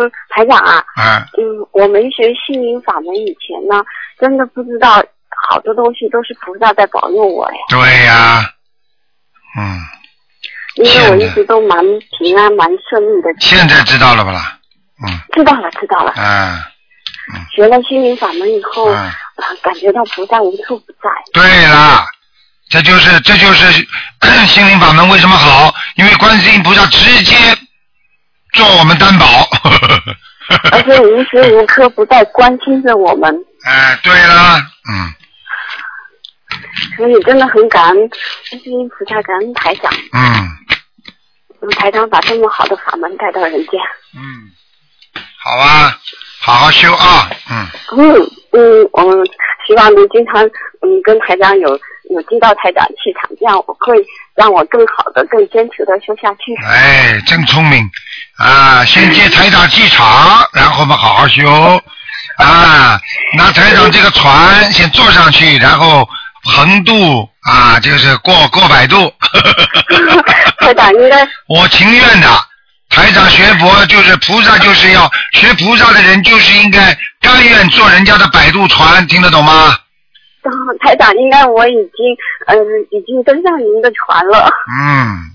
台长啊，我没学心灵法门以前呢，真的不知道好多东西都是菩萨在保佑我呀。 对呀， 因为我一直都蛮平安、蛮顺利的。 现在知道了吧啦？ 知道了。学了心灵法门以后，感觉到菩萨无处不在。 对啦，这就是心灵法门为什么好？因为观世音菩萨直接做我们担保。 而且无时无刻不在关心着我们。 对啦， 所以真的很感恩观世音菩萨，感恩台长。台长把这么好的法门带到人间。 好啊，好好修啊。 我们希望能经常跟台长有接到台长气场，这样我会让我更好的、更坚持的修下去。 哎，真聪明啊！先接台长气场，然后我们好好修啊。拿台长这个船先坐上去，然后横渡啊，就是过百度。 台长应该我情愿的。台长学佛就是菩萨，就是要学菩萨的人就是应该甘愿坐人家的摆渡船，听得懂吗？ 台长应该我已经登上您的船了。